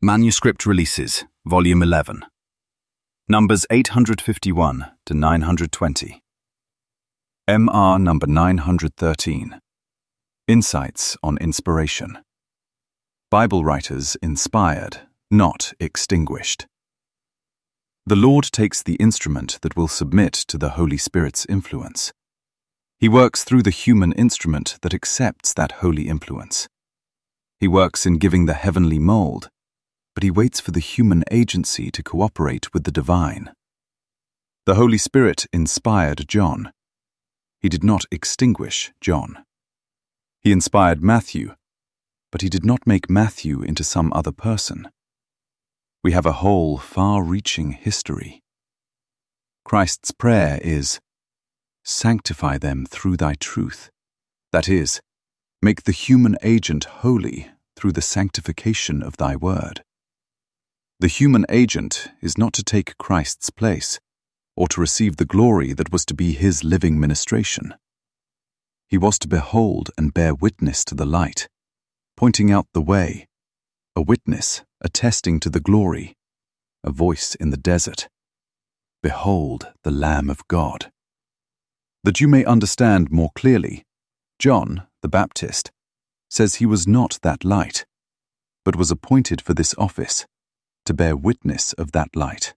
Manuscript Releases, Volume 11. Numbers 851 to 920. MR number 913. Insights on Inspiration. Bible writers inspired, not extinguished. The Lord takes the instrument that will submit to the Holy Spirit's influence. He works through the human instrument that accepts that holy influence. He works in giving the heavenly mold, but he waits for the human agency to cooperate with the divine. The Holy Spirit inspired John. He did not extinguish John. He inspired Matthew, but he did not make Matthew into some other person. We have a whole, far-reaching history. Christ's prayer is, "Sanctify them through thy truth." That is, make the human agent holy through the sanctification of thy word. The human agent is not to take Christ's place or to receive the glory that was to be his living ministration. He was to behold and bear witness to the light, pointing out the way, a witness attesting to the glory, a voice in the desert. Behold the Lamb of God. That you may understand more clearly, John, the Baptist, says he was not that light, but was appointed for this office, to bear witness of that light.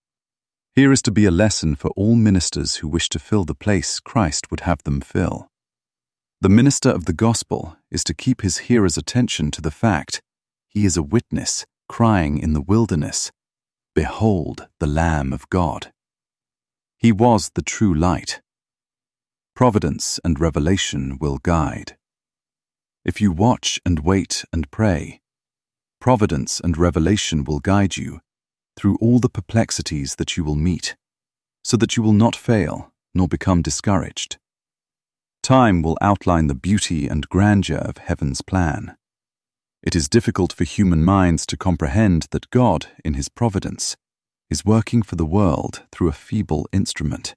Here is to be a lesson for all ministers who wish to fill the place Christ would have them fill. The minister of the gospel is to keep his hearers' attention to the fact he is a witness crying in the wilderness, "Behold the Lamb of God." He was the true light. Providence and revelation will guide. If you watch and wait and pray, providence and revelation will guide you through all the perplexities that you will meet, so that you will not fail nor become discouraged. Time will outline the beauty and grandeur of heaven's plan. It is difficult for human minds to comprehend that God, in his providence, is working for the world through a feeble instrument.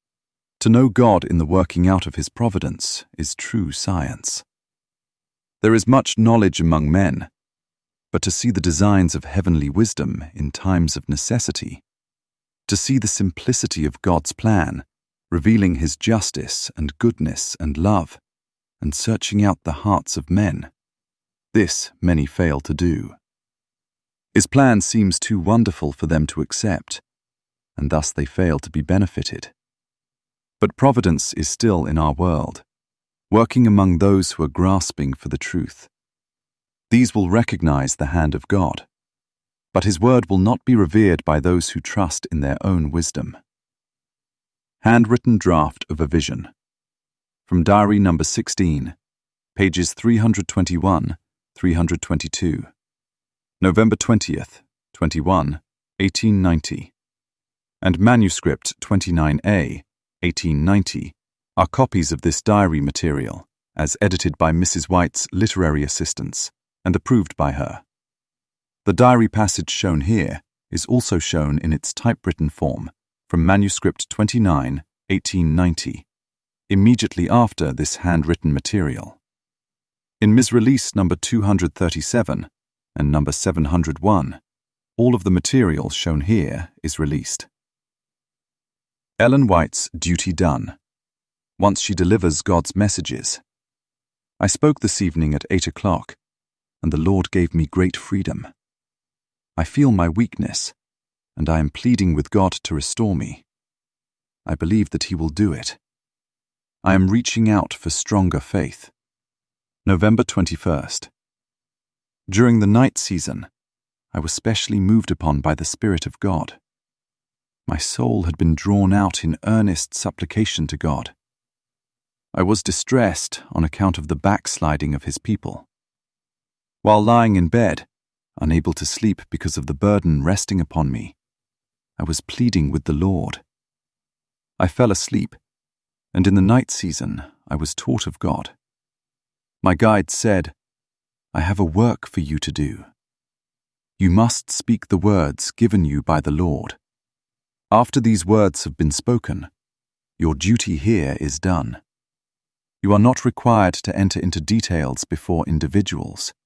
To know God in the working out of his providence is true science. There is much knowledge among men, but to see the designs of heavenly wisdom in times of necessity, to see the simplicity of God's plan, revealing his justice and goodness and love, and searching out the hearts of men, this many fail to do. His plan seems too wonderful for them to accept, and thus they fail to be benefited. But providence is still in our world, working among those who are grasping for the truth. These will recognize the hand of God, but his word will not be revered by those who trust in their own wisdom. Handwritten draft of a vision. From Diary number 16, pages 321, 322. November 20th, 21, 1890. And Manuscript 29A, 1890, are copies of this diary material, as edited by Mrs. White's literary assistants, and approved by her. The diary passage shown here is also shown in its typewritten form from Manuscript 29, 1890, immediately after this handwritten material. In Ms. Release number 237 and number 701, all of the material shown here is released. Ellen White's duty done. Once she delivers God's messages. I spoke this evening at 8 o'clock, and the Lord gave me great freedom. I feel my weakness, and I am pleading with God to restore me. I believe that he will do it. I am reaching out for stronger faith. November 21st. During the night season, I was specially moved upon by the Spirit of God. My soul had been drawn out in earnest supplication to God. I was distressed on account of the backsliding of his people. While lying in bed, unable to sleep because of the burden resting upon me, I was pleading with the Lord. I fell asleep, and in the night season I was taught of God. My guide said, "I have a work for you to do. You must speak the words given you by the Lord. After these words have been spoken, your duty here is done. You are not required to enter into details before individuals.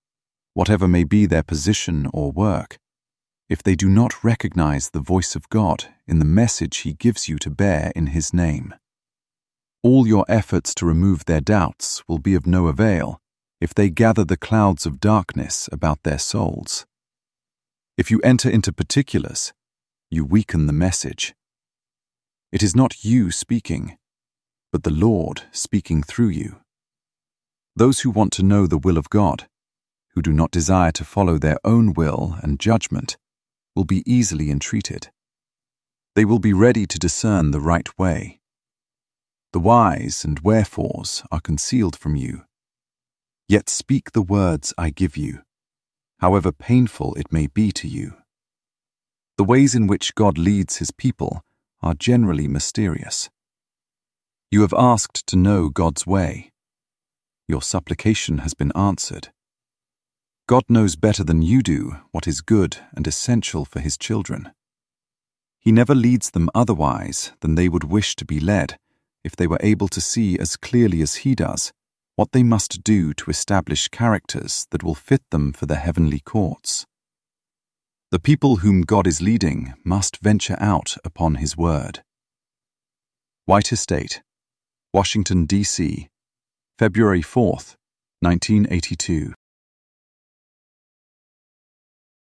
whatever may be their position or work, if they do not recognize the voice of God in the message He gives you to bear in His name. All your efforts to remove their doubts will be of no avail if they gather the clouds of darkness about their souls. If you enter into particulars, you weaken the message. It is not you speaking, but the Lord speaking through you. Those who want to know the will of God, who do not desire to follow their own will and judgment, will be easily entreated. They will be ready to discern the right way. The whys and wherefores are concealed from you. Yet speak the words I give you, however painful it may be to you. The ways in which God leads His people are generally mysterious. You have asked to know God's way. Your supplication has been answered. God knows better than you do what is good and essential for His children. He never leads them otherwise than they would wish to be led if they were able to see as clearly as He does what they must do to establish characters that will fit them for the heavenly courts. The people whom God is leading must venture out upon His word. White Estate, Washington, D.C., February 4th, 1982.